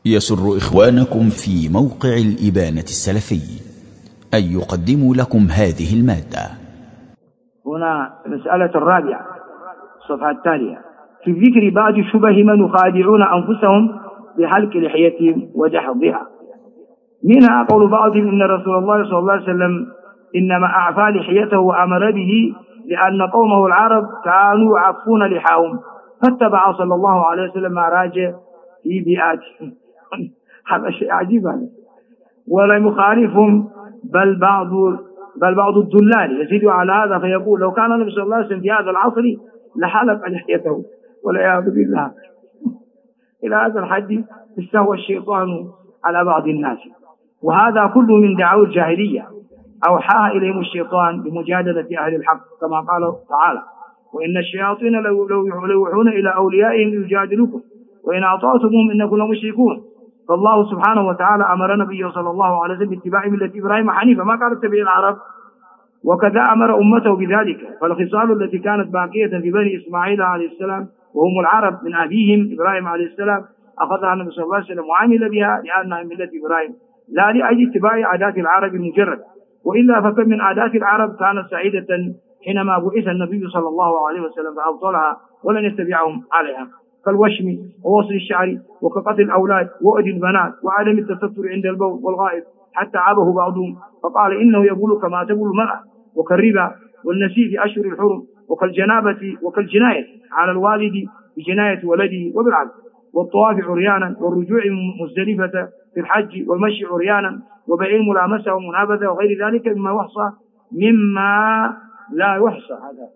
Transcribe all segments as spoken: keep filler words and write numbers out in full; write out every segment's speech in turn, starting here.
يسر إخوانكم في موقع الإبانة السلفي أن يقدموا لكم هذه المادة. هنا المسألة الرابعة الصفحة التالية في ذكر بعض شبه من يخادعون أنفسهم بحلق لحيتهم ودحضها. منها قول بعضهم إن رسول الله صلى الله عليه وسلم إنما أعفى لحيته وأمر به لأن قومه العرب كانوا يعفون لحاهم فاتبع صلى الله عليه وسلم ما راجع في بيئاتهم. هذا شيء عجيب هذا. ولم يخالفهم بل بعض بل بعض الدلال يزيد على هذا فيقول لو كان النبي صلى الله عليه وسلم في هذا العصر لحلق لحيته والعياذ بالله. إلى هذا الحد استهوى الشيطان على بعض الناس، وهذا كله من دعاوى الجاهلية أوحاها إليهم الشيطان بمجادلة أهل الحق كما قال تعالى وإن الشياطين لو يوحون إلى أوليائهم يجادلوكم وإن أطعتموهم إنكم لمشركون. فالله سبحانه وتعالى أمر نبيه صلى الله عليه وسلم باتباع ملة إبراهيم حنيفا، ما قال اتبع العرب، وكذا أمر أمته بذلك. فالخصال التي كانت باقية في بني إسماعيل عليه السلام وهم العرب من أبيهم إبراهيم عليه السلام أخذها النبي صلى الله عليه وسلم وعمل بها لأنها من ملة إبراهيم لا لأجل اتباع عادات العرب المجرد، وإلا فكم من عادات العرب كانت سعيدة حينما بعث النبي صلى الله عليه وسلم فأبطلها ولن يتبعهم عليها، كالوشم ووصل الشعر وكقتل الأولاد وأذي البنات وعدم التستر عند البول والغائط، حتى عابه بعضهم فقال إنه يقول كما تقول المرأة، وكالربا والنسيء في أشهر الحرم وكالجنابة وكالجناية على الوالد بجناية ولده وبالعكس، والطواف عريانا والرجوع مزدلفة في الحج والمشي عريانا وبيع الملامسة ومنابذة وغير ذلك مما يحصى مما لا يحصى. هذا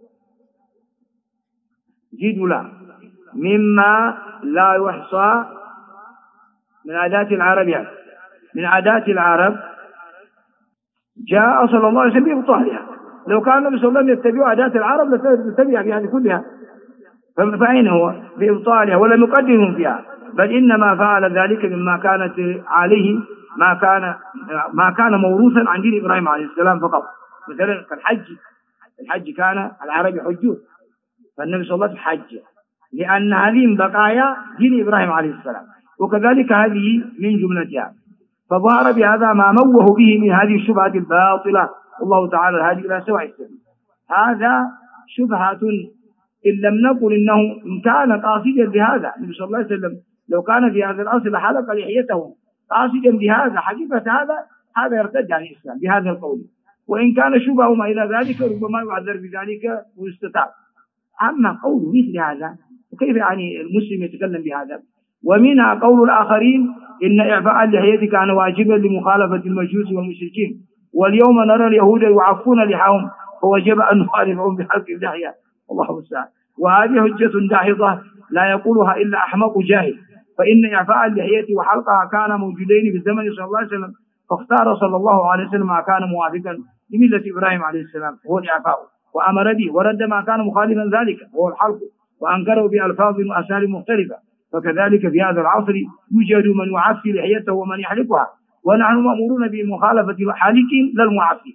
جيد لا مما لا يحصى من عادات العرب، يعني من عادات العرب جاء صلى الله عليه وسلم بإبطالها. لو كان النبي صلى الله عليه وسلم يتبع عادات العرب لتتبع في هذه كلها، فأين هو بإبطالها ولم يقدمهم فيها، بل إنما فعل ذلك مما كانت عليه ما كان ما كان موروثا عن دين إبراهيم عليه السلام فقط. مثلا كالحج، الحج كان العرب يحجون فالنبي صلى الله عليه وسلم حج لأن هذه من بقايا دين إبراهيم عليه السلام، وكذلك هذه من جملتها. فظهر بهذا ما موه به من هذه الشبهة الباطلة، والله تعالى الهادي إلى سواء السبيل. هذا شبهة إن لم نقل إنه إن كان قاصدا بهذا النبي صلى الله عليه وسلم لو كان في هذا الأصل حلق لحيته قاصدا بهذا حقيقة هذا هذا يرتد عن الإسلام بهذا القول، وإن كان شبهه ما إلى ذلك ربما يعذر بذلك ويستتاب. أما قول مثل هذا كيف يعني المسلم يتكلم بهذا؟ ومنها قول الآخرين إن إعفاء اللحية كان واجبا لمخالفة المجوس والمشركين، واليوم نرى اليهود يعفون لحاهم فوجب أن نخالفهم بحلق اللحية. الله المستعان. وهذه حجة داحضة لا يقولها إلا أحمق جاهل، فإن إعفاء اللحية وحلقها كان موجودين في الزمن صلى الله عليه وسلم، فاختار صلى الله عليه وسلم ما كان موافقا لملة إبراهيم عليه السلام هو الإعفاء وأمر به، ورد ما كان مخالفا ذلك هو الحلق وأنكره بألفاظ وأساليب مختلفة. فكذلك في هذا العصر يوجد من يعفي لحيته ومن يحلقها، ونحن مأمورون بمخالفة الحالقين لا المعفي.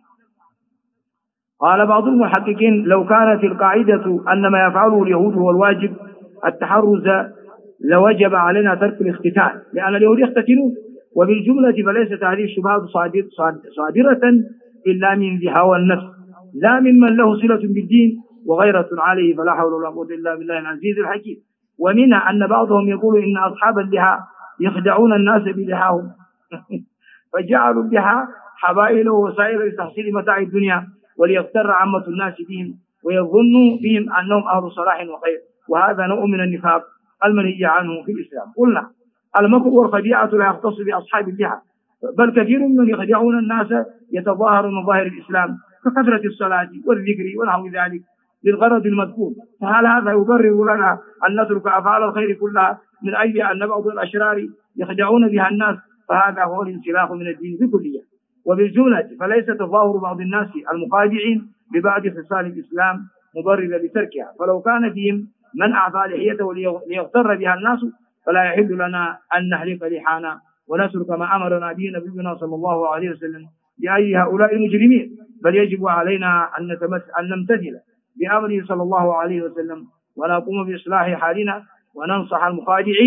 قال بعض المحققين لو كانت القاعدة أن ما يفعله اليهود هو الواجب التحرز لوجب علينا ترك الاختتان، لأن اليهود يختتنون. وبالجملة فليست هذه الشبهات صادرة إلا من ذي هوى النفس لا ممن له صلة بالدين وغيرة عليه، فلا حول ولا قوة إلا بالله العزيز الحكيم. ومنها أن بعضهم يقول إن أصحاب اللحى يخدعون الناس بلحاهم فجعلوا اللحى حبائل ووسائل لتحصيل متاع الدنيا وليغتر عامة الناس بهم ويظنوا بهم أنهم أهل صلاح وخير، وهذا نوع من النفاق المنهي عنه في الإسلام. قلنا المكر والخديعة لا يختص بأصحاب اللحى، بل كثير من يخدعون الناس يتظاهر من ظاهر الإسلام ككثرة الصلاة والذكر ونحو ذلك للغرض المذكور. فهل هذا يبرر لنا أن نترك أفعال الخير كلها من أجل أن بعض الأشرار يخدعون بها الناس؟ فهذا هو الانسلاخ من الدين بكلية. وبالجملة فليس تظاهر بعض الناس المخادعين ببعض خصال الإسلام مبرر لتركها، فلو كان فيهم من أعفى لحيته ليغتر بها الناس فلا يحل لنا أن نحلق لحانا ونترك ما أمرنا به نبينا صلى الله عليه وسلم لأي هؤلاء المجرمين، بل يجب علينا أن أن نمتثل بأمره صلى الله عليه وسلم ونقوم بإصلاح حالنا وننصح المخادعين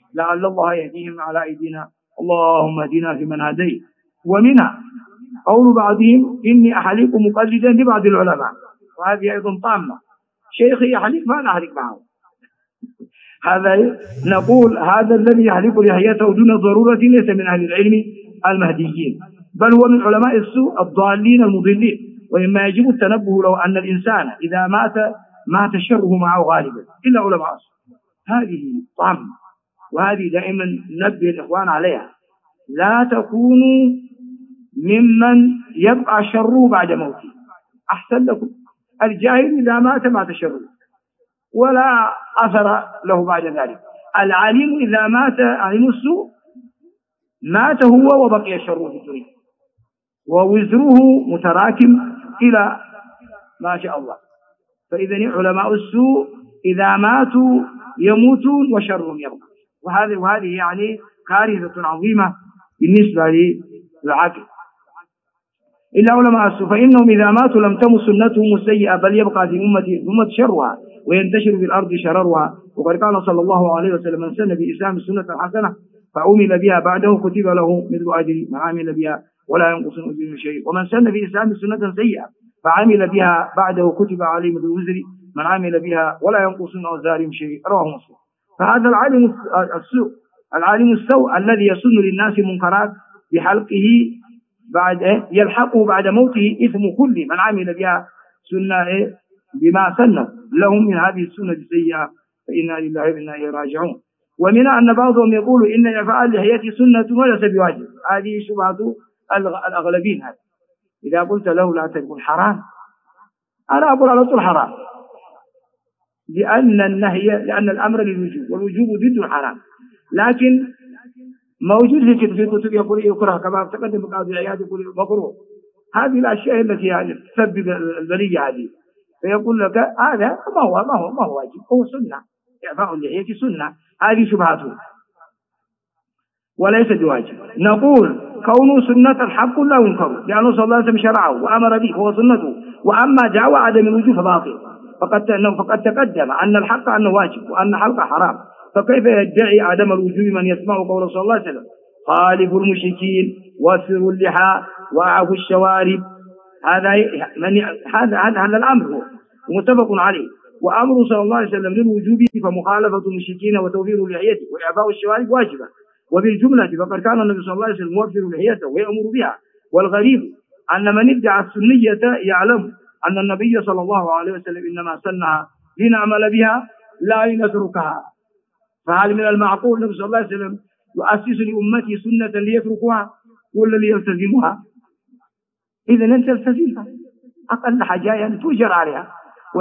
لعل الله يهديهم على أيدينا. اللهم اهدنا فيمن هديت. ومنها قول بعضهم إني أحلق مقلدا لبعض العلماء، وهذه أيضا طامة. شيخي يحلق ما أنا أحلق معه. هذا نقول هذا الذي يحلق لحيته دون ضرورة ليس من أهل العلم المهديين، بل هو من علماء السوء الضالين المضلين. ومما يجب التنبه لو أن الإنسان إذا مات مات شره معه غالبا إلا علماء السوء. هذه طامة، وهذه دائما ننبه الإخوان عليها. لا تكونوا ممن يبقى شره بعد موته. أحسن لكم الجاهل إذا مات مات شره ولا أثر له بعد ذلك. العالم إذا مات علم السوء مات هو وبقي شره في الدنيا، ووزره متراكم إلى ما شاء الله. فإذا علماء السوء إذا ماتوا يموتون وشرهم يبقى، وهذه وهذه يعني كارثة عظيمة بالنسبة للعاقل. إلا علماء السوء فإنهم إذا ماتوا لم تمت سنتهم السيئة، بل يبقى في أمة أمة شرها وينتشر في الأرض شررها. وقد قال صلى الله عليه وسلم: من سن في إسلام السنة الحسنة فعمل بها بعده كتب له مثل أجر من عمل بها ولا ينقص من أجره شيء، ومن سن في إسلام سنة سيئة فعمل بها بعده كتب عليه مثل وزر من عمل بها ولا ينقص من أوزارهم شيء. رواه مسلم. فهذا العالم السوء العالم السوء الذي يسن للناس منكرات بحلقه بعد يلحقه بعد موته إثم كل من عمل بها سنة بما سنه لهم من هذه السنة السيئة، فإنا لله وإنا إليه راجعون. ومن أن بعضهم يقول إن إعفاء اللحية سنة وليس بواجب. هذه شبهة الأغلبين. هذا إذا قلت له لا تقول حرام، أنا أقول على طول حرام، لأن النهي لأن الأمر للوجوب، والوجوب ضد الحرام. لكن موجود في كتب في كتب يقول يكره، كما تقدم قاضي عياض يقول مكروه. هذه الأشياء التي يعني تسبب البلية هذه، فيقول لك هذا ما هو ما هو ما هو واجب، هو سنة. إعفاء اللحية سنة، هذه شبهته وليس بواجب. نقول كونه سنة الحق لا ينكر، لأنه صلى الله عليه وسلم شرعه وأمر به فهو سنته. وأما دعوى عدم الوجوب فباطل، فقد فقد تقدم أن الحق أنه واجب وأن الحلق حرام، فكيف يدعي عدم الوجوب من يسمع قول صلى الله عليه وسلم: خالفوا المشركين واسروا اللحى واعفوا الشوارب. هذا من هذا هذا الأمر هو متفق عليه. وأمر صلى الله عليه وسلم للوجوب فمخالفة المشركين وتوفير اللحية وإعفاء الشوارب واجبة. وبالجملة فقد كان النبي صلى الله عليه وسلم يوفر لحيته ويأمر بها. والغريب أن من ادعى السنية يعلم أن النبي صلى الله عليه وسلم إنما سنها لنعمل بها لا لنتركها. فهل من المعقول النبي صلى الله عليه وسلم يؤسس لأمته سنة ليتركوها ولا ليلتزموها؟ إذا أنت التزمها، أقل حاجة يعني تؤجر عليها،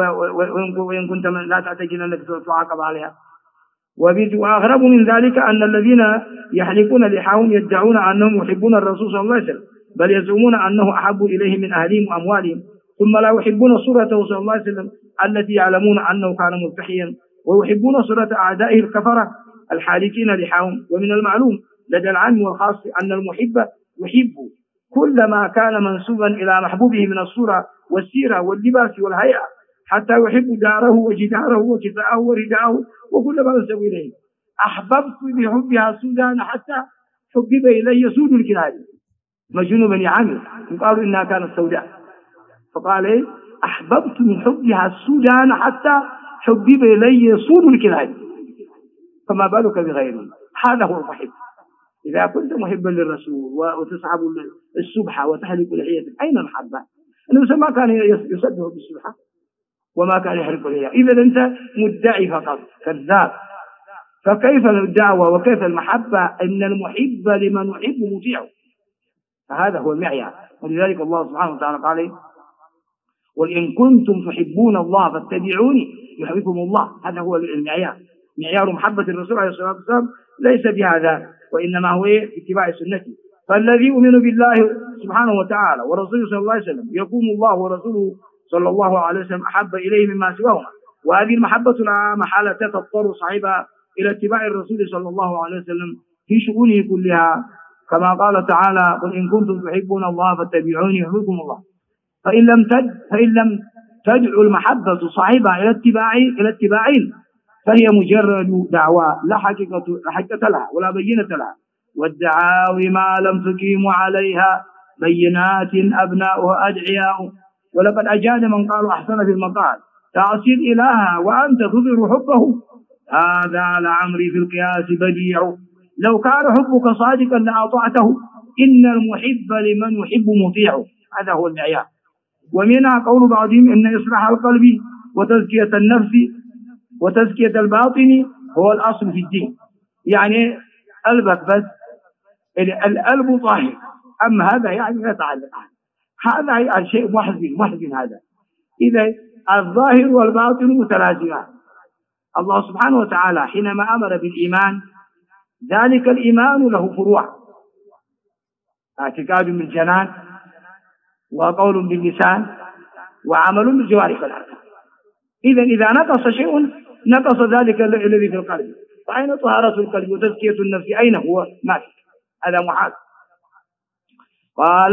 وإن كنت لا تعتقد أنك تعاقب عليها. وأغرب من ذلك أن الذين يحلقون لحاهم يدعون أنهم يحبون الرسول صلى الله عليه وسلم، بل يزعمون أنه أحب إليهم من أهلهم وأموالهم، ثم لا يحبون صورته صلى الله عليه وسلم التي يعلمون أنه كان ملتحيا، ويحبون صورة أعدائه الكفرة الحالكين لحاهم. ومن المعلوم لدى العام والخاص أن المحب يحب كل ما كان منسوبا إلى محبوبه من الصورة والسيرة واللباس والهيئة، حتى يحب داره وجداره وكساءه ورداءه وكل ما نسب إليه. أحببت بحبها السودان حتى حبب إلي سود الكلاب. مجنون بني عامر قالوا إنها كانت سوداء، فقال إيه؟ أحببت من حبها السودان حتى حبب إلي سود الكلاب، فما بالك بغيره. هذا هو المحب. إذا كنت محبا للرسول وتسحب السبحة وتحلق لحيتك، أين المحبة؟ النبي ما كان يصدق بالسبحة وما كان يحلق لحيته. إذا أنت مدعي فقط كذاب. فكيف الدعوة وكيف المحبة؟ إن المحب لمن يحب مطيعه، فهذا هو المعيار. ولذلك الله سبحانه وتعالى قال: قل إن كنتم تحبون الله فاتبعوني يحببكم الله. هذا هو المعيار، معيار محبة الرسول عليه الصلاة والسلام ليس بهذا، وإنما هو اتباع سنته. فالذي يؤمن بالله سبحانه وتعالى ورسوله صلى الله عليه وسلم يكون الله ورسوله صلى الله عليه وسلم أحب إليه مما سواهما. وهذه المحبة لا محالة تضطر صاحبها إلى اتباع الرسول صلى الله عليه وسلم في شؤونه كلها، كما قال تعالى: قل إن كنتم تحبون الله فاتبعوني يحببكم الله. فإن لم تد فإن لم تدعو المحبة صاحبها إلى اتباع إلى اتباعين فهي مجرد دعوى لا حقيقة لا حقيقة لها ولا بينة لها، والدعاوي ما لم تقيم عليها بينات أبناؤها أدعياء. ولقد أجاد من قالوا أحسن في المقال تعصي إلها وأنت تظهر حبه، هذا لعمري في القياس بديع. لو كان حبك صادقا لأطعته، إن المحب لمن يحب مطيع. هذا هو المعيار. ومنها قول بعضهم إن إصلاح القلب وتزكية النفس وتزكية الباطن هو الأصل في الدين. يعني قلبك بس، القلب طاهر، أما هذا يعني لا يتعلق هذا يعني شيء محزن محزن. هذا إذا الظاهر والباطن متلازمان. الله سبحانه وتعالى حينما أمر بالإيمان، ذلك الإيمان له فروع: اعتقاد بالجنان، وقول باللسان، وعمل بالجوارح والأركان. إذا إذا نقص شيء نقص ذلك الذي في القلب. فأين طهارة القلب وتزكية النفس؟ أين هو؟ ما في، هذا محال. قال: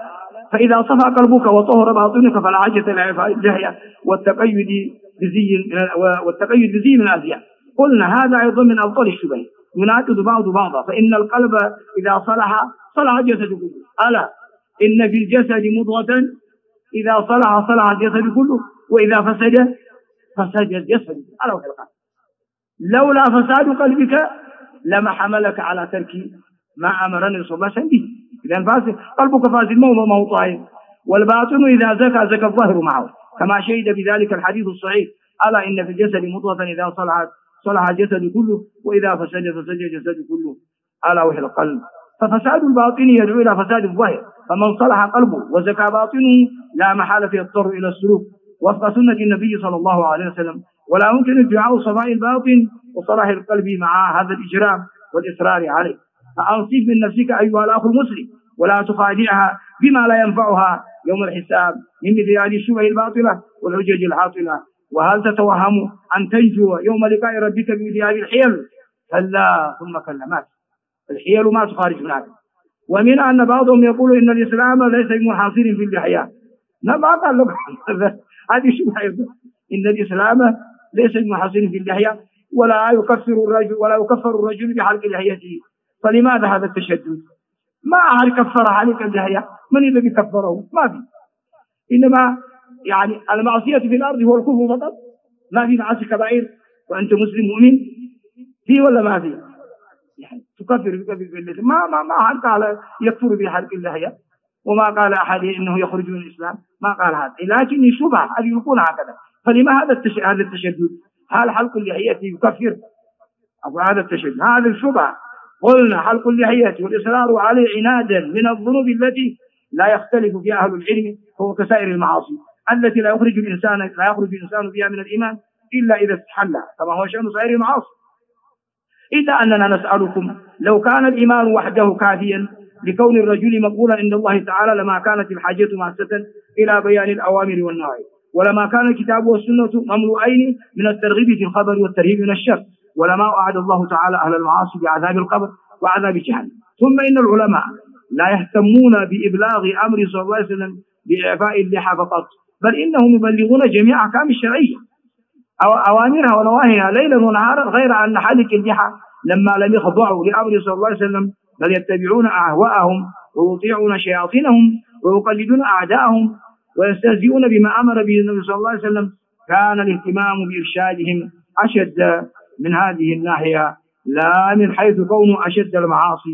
فإذا صفى قلبك وطهر باطنك فلا حاجة لإعفاء اللحية والتقيد بزي والتقيد بزي من الأزياء. قلنا هذا أيضا من أبطال الشبه، يناقض بعض بعضا. فإن القلب إذا صلح صلح الجسد كله. ألا إن في الجسد مضغة إذا صلح صلح الجسد كله، وإذا فسد فسد الجسد. ألا وفي القلب. لولا فساد قلبك لما حملك على ترك ما أمرني صلى الله عليه وسلم به. إذا فاسد قلبك فاسد ما هو طاهر. والباطن إذا زكى زكى الظاهر معه، كما شهد بذلك الحديث الصحيح: ألا إن في الجسد مضغة إذا صلحت صلح الجسد كله، وإذا فسد فسد الجسد كله. ألا وهي القلب. ففساد الباطن يدعو إلى فساد الظاهر، فمن صلح قلبه وزكى باطنه لا محالة يضطر إلى السلوك وفق سنة النبي صلى الله عليه وسلم. ولا يمكن ادعاء صفاء الباطن وصلاح القلب مع هذا الإجرام والإصرار عليه. فأنصف من نفسك أيها الأخ المسلم، ولا تخادعها بما لا ينفعها يوم الحساب من مثل هذه الشبه الباطلة والحجج العاطلة. وهل تتوهم أن تنجو يوم لقاء ربك بمثل هذه الحيل؟ كلا ثم كلا. ما الحيل ما تخارج من هذا. ومن أن بعضهم يقول إن الإسلام ليس بمنحصر في اللحية. ما قال لك هذه شبهة. إن الإسلام ليس بمنحصر في اللحية، ولا يكفر الرجل ولا يكفر الرجل بحلق لحيته. فلماذا هذا التشدد؟ ما أحد كفر حلق اللحية. من الذي كفره؟ ما في. إنما يعني المعصية في الأرض هو الكفر فقط. ما في معاصي كبائر وأنت مسلم مؤمن فيه ولا ما في؟ يعني تكفر بكفر بالله. ما ما ما أحد قال يكفر بحلق اللحية، وما قال أحد إنه يخرج من الإسلام. ما قال هذا، لكن شبهة هذه يكون هكذا. فلما هذا هذا التشدد؟ هل حلق اللحية يكفر؟ أو هذا التشدد هذا الشبهة. قلنا حلق اللحية والإصرار عليه عنادا من الذنوب التي لا يختلف فيها أهل العلم، هو كسائر المعاصي التي لا يخرج الإنسان لا يخرج الإنسان فيها من الإيمان إلا إذا استحلها، كما هو شأن سائر المعاصي. إلا أننا نسألكم: لو كان الإيمان وحده كافيا لكون الرجل مقبولا عند الله تعالى لما كانت الحاجة ماسة إلى بيان الأوامر والنواهي، ولما كان الكتاب والسنة مملوءين من الترغيب في الخبر والترهيب من الشر، ولما أعد الله تعالى أهل المعاصي بعذاب القبر وعذاب جهنم. ثم إن العلماء لا يهتمون بإبلاغ أمر صلى الله عليه وسلم بإعفاء اللحى فقط، بل إنهم يبلغون جميع أحكام الشرعية أو أوامرها ونواهيها ليلا ونهارا، غير أن حالك اللحى لما لم يخضعوا لأمر صلى الله عليه وسلم بل يتبعون أهواءهم ويطيعون شياطينهم ويقلدون أعداءهم ويستهزئون بما أمر به النبي صلى الله عليه وسلم، كان الاهتمام بإرشادهم أشد من هذه الناحية، لا من حيث كونه أشد المعاصي.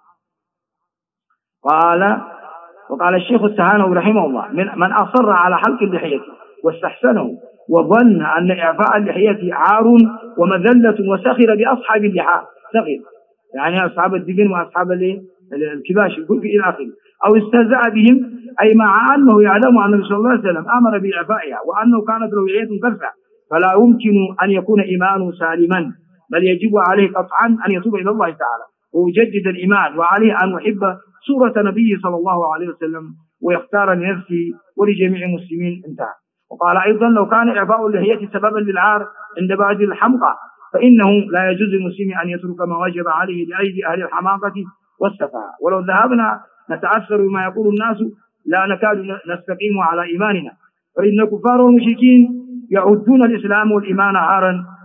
قال وقال الشيخ التهانوي رحمه الله: من, من أصر على حلق اللحية واستحسنه وظن أن إعفاء اللحية عار ومذلة وسخر بأصحاب اللحى، سخر يعني أصحاب الدين وأصحاب الكباش إلى آخره، أو استهزأ بهم، أي مع أنه يعلم أن النبي صلى الله عليه وسلم أمر بإعفائها وأنه كانت له لحية كثة، فلا يمكن أن يكون إيمانه سالما، بل يجب عليه قطعا أن يتوب إلى الله تعالى ويجدد الإيمان، وعليه أن يحب سورة نبيه صلى الله عليه وسلم ويختار لنفسه ولجميع المسلمين. انتهى. وقال أيضا: لو كان إعفاء اللحية سببا للعار عند بعض الحمقى فإنه لا يجوز للمسلم أن يترك ما وجب عليه لأيدي أهل الحماقة والسفاهة. ولو ذهبنا نتأثر بما يقول الناس لا نكاد نستقيم على إيماننا، فإن الكفار والمشركين يعدون الإسلام والإيمان عارا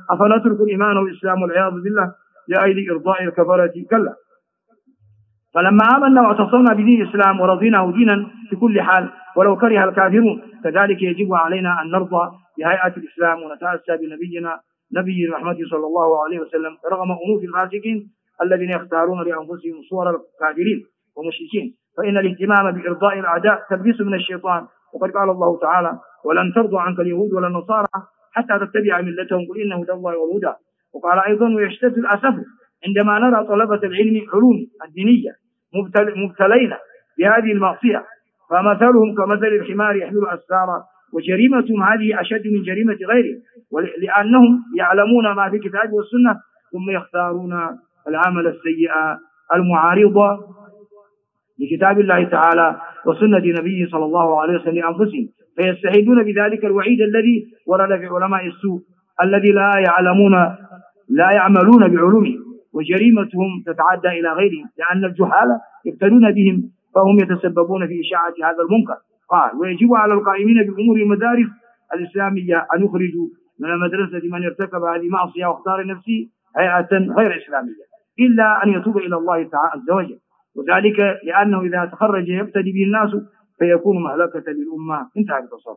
أفنترك الإيمان والإسلام والعياذ بالله لأجل إرضاء الكفرة؟ كلا. فلما آمنا واعتصمنا بدين الإسلام ورضيناه دينا في كل حال ولو كره الكافرون، كذلك يجب علينا أن نرضى بهيئة الإسلام ونتأسى بنبينا نبي الرحمة صلى الله عليه وسلم رغم أنوف الفاسقين الذين يختارون لأنفسهم صور الكافرين ومشركين. فإن الاهتمام بإرضاء الأعداء تلبيس من الشيطان، وقد قال الله تعالى: ولن ترضى عنك اليهود ولا النصارى حتى تتبع ملتهم قل إن هدى الله والهدى. وقال أيضا: ويشتد الأسف عندما نرى طلبة العلم علوم الدينية مبتلين بهذه المعصية، فمثلهم كمثل الحمار يحمل أسفارا، وجريمتهم هذه أشد من جريمة غيرهم، لأنهم يعلمون ما في الكتاب والسنة ثم يختارون العمل السيء المعارض لكتاب الله تعالى وسنة نبيه صلى الله عليه وسلم لأنفسهم، فيستحيلون بذلك الوعيد الذي ورد في علماء السوء الذي لا يعلمون لا يعملون بعلومهم، وجريمتهم تتعدى إلى غيرهم لأن الجهال يقتدون بهم فهم يتسببون في إشاعة هذا المنكر. قال: ويجب على القائمين بأمور المدارس الإسلامية أن يخرجوا من المدرسة من ارتكب هذه معصية واختار نفسه هيئة غير إسلامية إلا أن يتوب إلى الله تعالى عز وجل، وذلك لأنه إذا تخرج يقتدي به الناس فيكون مهلكة للأمة. انتهى التصرف.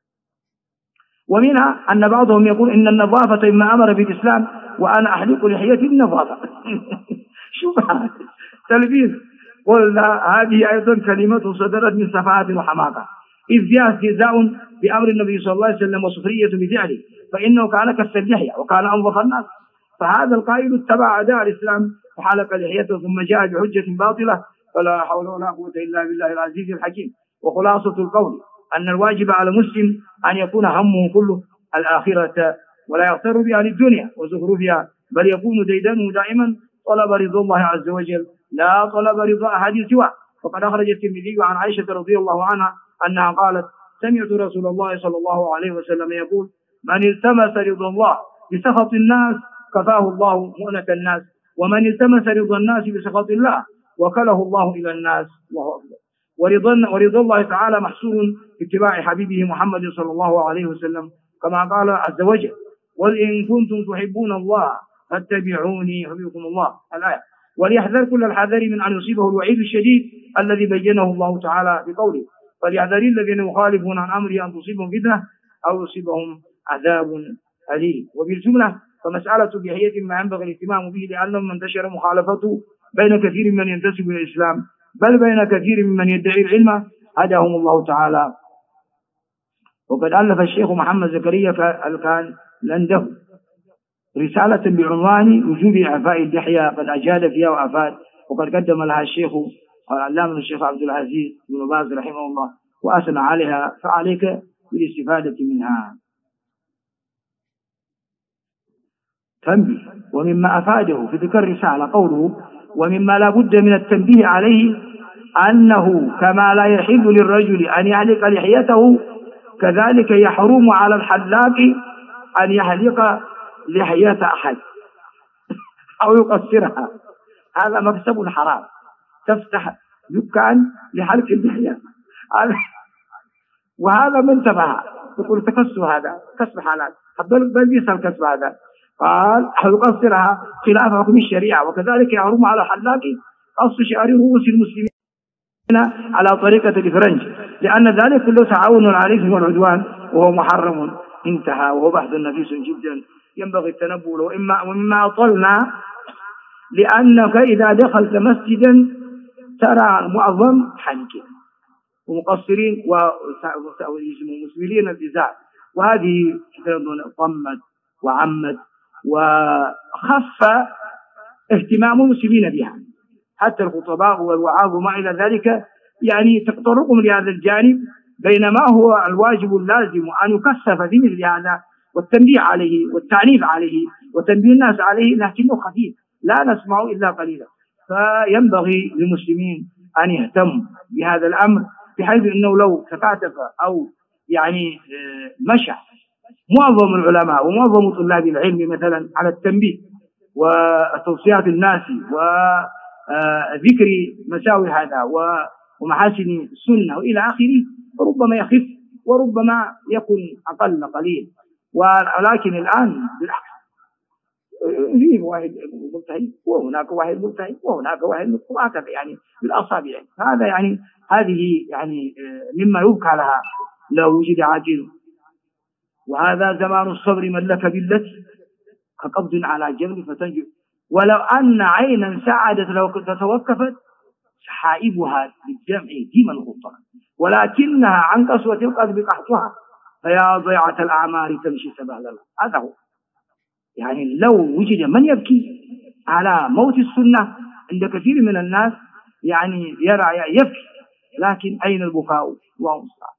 ومنها أن بعضهم يقول إن النظافة إما أمر بالإسلام وأنا أحلق لحيتي النظافة. شوف هذا تلبيس. قلنا هذه أيضا كلمة صدرت من سفاهة وحماقة، إذ فيها استهزاء بأمر النبي صلى الله عليه وسلم وسخرية بفعله، فإنه كان كف اللحية وكان أنظف الناس. فهذا القائل اتبع أعداء الإسلام وحلق لحيته ثم جاء بحجة باطلة، فلا حول ولا قوة إلا بالله العزيز الحكيم. وخلاصة القول أن الواجب على المسلم أن يكون همه كله الآخرة ولا يغتر بها للدنيا وزخرفها، بل يكون ديدنه دائما طلب رضا الله عز وجل لا طلب رضا أحد سواه. وقد أخرج الترمذي عن عائشة رضي الله عنها أنها قالت: سمعت رسول الله صلى الله عليه وسلم يقول: من التمس رضا الله بسخط الناس كفاه الله مؤنة الناس، ومن التمس رضا الناس بسخط الله وكله الله إلى الناس. الله أكبر. ورضا, ورضا الله تعالى محصور في اتباع حبيبه محمد صلى الله عليه وسلم كما قال عز وجل: قل إن كنتم تحبون الله فاتبعوني يحببكم الله، الآية. وليحذر كل الحذر من أن يصيبه الوعيد الشديد الذي بينه الله تعالى بقوله: فليحذر الذين يخالفون عن أمره أن تصيبهم فتنة أو يصيبهم عذاب أليم. وبالجملة فمسألة لحية ما ينبغي الاهتمام به، لأنه من انتشر مخالفته بين كثير من ينتسب إلى الإسلام بل بين كثير ممن يدعي العلم هداهم الله تعالى. وقد ألف الشيخ محمد زكريا كان لنده رسالة بعنوان وجوب إعفاء اللحية، قد أجاد فيها وأفاد، وقد قدم لها الشيخ العلامة الشيخ عبد العزيز بن باز رحمه الله وأثنى عليها، فعليك بالاستفادة منها. تنبيه. ومما أفاده في ذكر الرسالة قوله: ومما لا بد من التنبيه عليه أنه كما لا يحل للرجل أن يحلق لحيته كذلك يحرم على الحلاق أن يحلق لحية أحد أو يقصرها. هذا مكسب حرام. تفتح دكان لحلق اللحية وهذا منتبه تقول تكسب، هذا كسب حلال، بل بيس الكسب هذا. قال: يقصرها خلاف حكم الشريعة، وكذلك يحرم على الحلاق قص شعر رؤوس المسلمين على طريقة الإفرنج، لأن ذلك كله تعاون على الإثم والعدوان وهو محرم. انتهى. وهو بحث نفيس جدا ينبغي التنبؤ له. وإما ومما أطلنا لأنك إذا دخلت مسجدا ترى معظم حلقين ومقصرين ومسبلين الإزار، وهذه طمت وعمت وخف اهتمام المسلمين بها، حتى الخطباء والوعاظ وما إلى ذلك يعني تقترقهم لهذا الجانب، بينما هو الواجب اللازم أن يكثف في مثل هذا والتنبيه عليه والتعنيف عليه وتنبيه الناس عليه، لكنه خفيف لا نسمع إلا قليلا. فينبغي للمسلمين أن يهتموا بهذا الأمر، بحيث أنه لو تكاتف أو يعني مشى معظم العلماء ومعظم طلاب العلم مثلا على التنبيه وتوصيات الناس وذكر مساوي هذا ومحاسن السنة وإلى آخره، فربما يخف وربما يكون أقل قليل. ولكن الآن بالعكس في واحد ملتهي وهناك واحد ملتهي وهناك واحد ملتهي وهكذا يعني بالأصابع يعني. هذا يعني هذه يعني مما يبكى لها لو وجد عاجل. وهذا زمان الصبر من لك بالتي كقبض على جبل فتنجو. ولو أن عينا سعدت لو تتوقفت سحائبها بالجمع ديما غطا، ولكنها عن قسوة القلب قحطها فيا ضيعة الأعمار تمشي سبهللا. هذا هو يعني لو وجد من يبكي على موت السنة عند كثير من الناس يعني يرى يبكي، لكن أين البكاء؟ الله مستعان.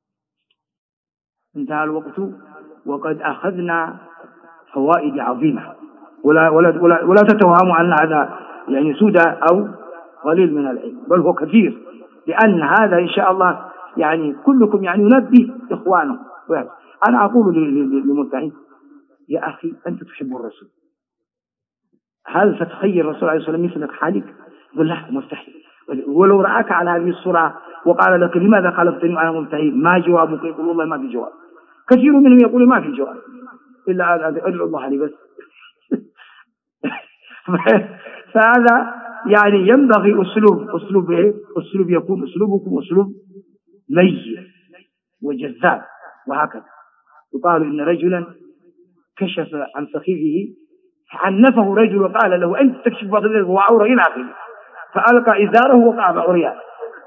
انتهى الوقت وقد أخذنا فوائد عظيمة، ولا, ولا, ولا, ولا تتوهموا أن هذا يعني سودة أو قليل من العلم، بل هو كثير، لأن هذا إن شاء الله يعني كلكم يعني ينبه إخوانه. أنا أقول للملتحين يا أخي أنت تحب الرسول، هل تتخيل الرسول عليه الصلاة والسلام مثلك حالك؟ يقول لا مستحيل. ولو رآك على هذه الصورة وقال لك لماذا خالفتني وأنا ملتحي، ما جوابك؟ يقول والله ما في جواب. كثير منهم يقول ما في جواب إلا أدعو الله لي بس. فهذا يعني ينبغي أسلوب أسلوب إيه؟ أسلوب يكون أسلوبكم أسلوب لين وجذاب وهكذا. يقال إن رجلا كشف عن سخيفه فعنفه رجل وقال له أنت تكشف بطنك وعورة إلى آخره، فألقى إزاره وقام عريان.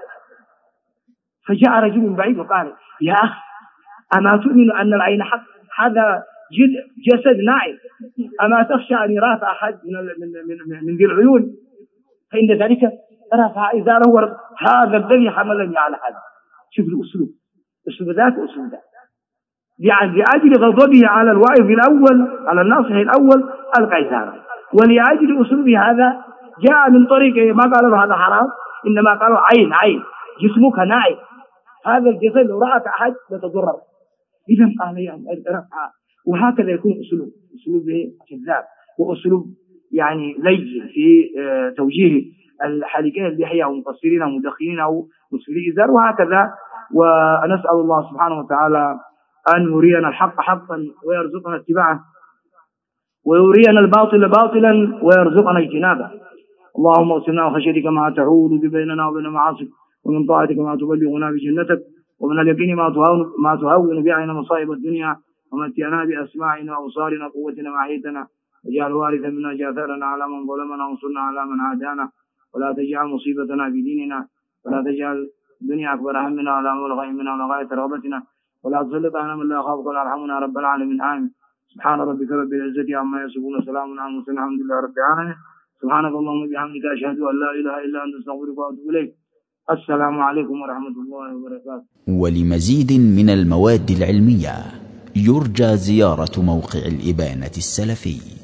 فجاء رجل من بعيد وقال يا أخي أما تؤمن أن العين حق؟ هذا جسد ناعم، أما تخشى أن يراك أحد من من من ذي العيون؟ فإن ذلك رفع إزاره ورد. هذا الذي حملني على هذا. شوف الأسلوب، أسلوب ذاك وأسلوب ذاك. لأجل غضبه على الواعظ الأول على الناصح الأول ألقى إزاره، ولأجل أسلوبه هذا جاء من طريق ما قال له هذا حرام، إنما قالوا عين عين جسمك ناعم، هذا الجسد لو رأك أحد لتضرر. إذا قال يعني رفع. وهكذا يكون أسلوب أسلوب جذاب وأسلوب يعني لين في توجيه الحالقين اللحية ومقصرين ومدخنين أو مسفلي إزار وهكذا. ونسأل الله سبحانه وتعالى أن يرينا الحق حقا ويرزقنا اتباعه، ويرينا الباطل باطلا ويرزقنا اجتنابه. اللهم اغفرنا خشيتك ما تحول بيننا وبين معاصيك، ومن طاعتك ما تبلغنا بجنتك، ومن اليقين ما تهون ما تهون بعنا مصائب الدنيا، ومتعنا بأسماعنا وأبصارنا قوتنا ما أحييتنا، واجعل وارثا منا جاثرنا على من ظلمنا وانصرنا على من عادانا، ولا تجعل مصيبتنا في ديننا، ولا تجعل الدنيا أكبر همنا ولا مبلغ علمنا ولا غاية رغبتنا، ولا تسلط علينا من لا يخافك ولا يرحمنا رب العالمين. آمين. سبحان ربك رب العزة عما يصفون وسلام على المرسلين الحمد لله رب العالمين. سبحانك اللهم وبحمدك أشهد أن لا إله إلا أنت أستغفرك وأتوب إليك. السلام عليكم ورحمة الله وبركاته. ولمزيد من المواد العلمية يرجى زيارة موقع الإبانة السلفي.